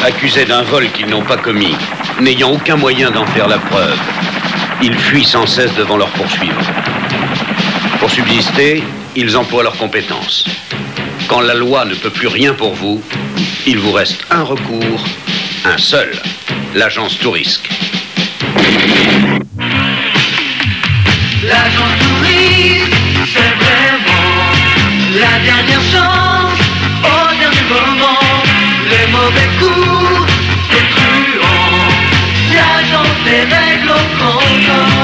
accusés d'un vol qu'ils n'ont pas commis, n'ayant aucun moyen d'en faire la preuve, ils fuient sans cesse devant leurs poursuivants. Pour subsister, ils emploient leurs compétences. Quand la loi ne peut plus rien pour vous, il vous reste un recours, un seul, l'agence Tourisque. L'agence Tourisque, c'est vraiment la dernière chance, au dernier moment, les mauvais coups, c'est truand. L'agence des règles au compte.